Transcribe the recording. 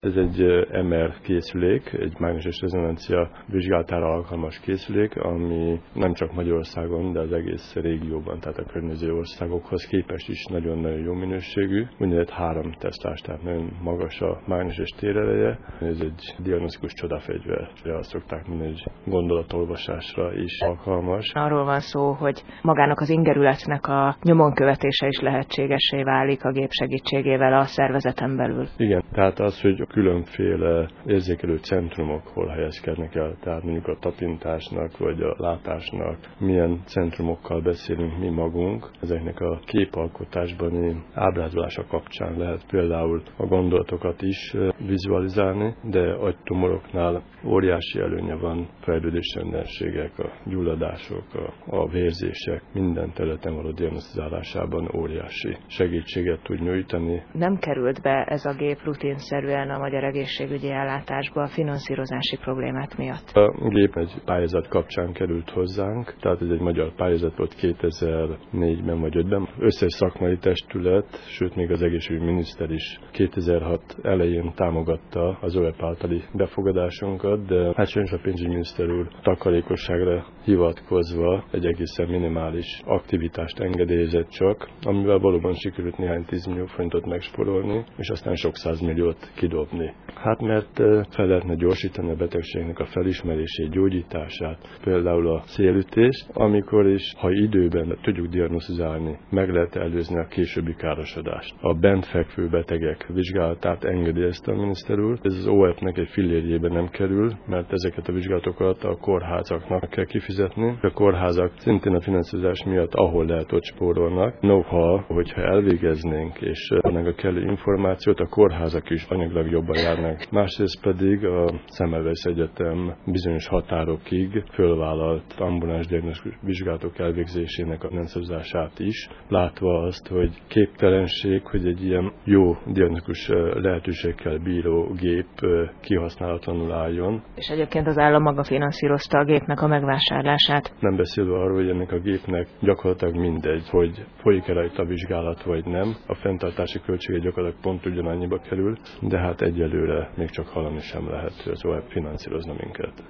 Ez egy MR készülék, egy mágneses rezonancia vizsgálatára alkalmas készülék, ami nem csak Magyarországon, de az egész régióban, tehát a környező országokhoz képest is nagyon-nagyon jó minőségű. Úgynevezett 3 tesztás, tehát nagyon magas a mágneses térereje. Ez egy diagnosztikus csodafegyver. Azt szokták mondani, hogy gondolatolvasásra is alkalmas. Arról van szó, hogy magának az ingerületnek a nyomon követése is lehetségessé válik a gép segítségével a szervezeten belül. Igen, tehát az, hogy a különféle érzékelő centrumok hol helyezkednek el, tehát mondjuk a tapintásnak vagy a látásnak milyen centrumokkal beszélünk mi magunk, ezeknek a képalkotásbani ábrázolása kapcsán lehet például a gondolatokat is vizualizálni, de agytumoroknál óriási előnye van, fejlődésrendelségek, a gyulladások, a vérzések, minden területen való diagnosztizálásában óriási segítséget tud nyújtani. Nem került be ez a gép rutinszerűen a magyar egészségügyi ellátásba a finanszírozási problémák miatt? A gép egy pályázat kapcsán került hozzánk, tehát ez egy magyar pályázat volt 2004-ben vagy 2005-ben. Összes szakmai testület, sőt még az egészségügyi miniszter is 2006 elején támogatta az OEP általi befogadásunkat, de hát sajnos a pénzügyminiszter úr takarékosságra hivatkozva egy egészen minimális aktivitást engedélyezett csak, amivel valóban sikerült néhány 10 millió forintot megspórolni, és aztán sok 100 milliót kidobni. Hát mert fel lehetne gyorsítani a betegségnek a felismerését, gyógyítását, például a szélütés, amikor is, ha időben tudjuk diagnosztizálni, meg lehet előzni a későbbi károsodást. A bent fekvő betegek vizsgálatát engedélyezte a miniszter úr. Ez az OEP-nek egy fillérjébe nem kerül, mert ezeket a vizsgálatokat a kórházaknak kell kifizetni. A kórházak szintén a finanszírozás miatt, ahol lehet, ott spórolnak. Noha, hogyha elvégeznénk és annak a kellő információt, a kórházak is anyagilag jobban járnak. Másrészt pedig a Semmelweis Egyetem bizonyos határokig fölvállalt ambuláns diagnosztikus vizsgálatok elvégzésének a finanszírozását is, látva azt, hogy képtelenség, hogy egy ilyen jó diagnosztikus lehetőségekkel bíró gép kihasználatlanul álljon. És egyébként az állam maga finanszírozta a gépnek a megvásárlását. Nem beszélve arról, hogy ennek a gépnek gyakorlatilag mindegy, hogy folyik-e rajta a vizsgálat vagy nem. A fenntartási költsége gyakorlatilag pont ugyanannyiba kerül, de hát egyelőre még csak hallani sem lehet, hogy az OEP finanszírozna minket.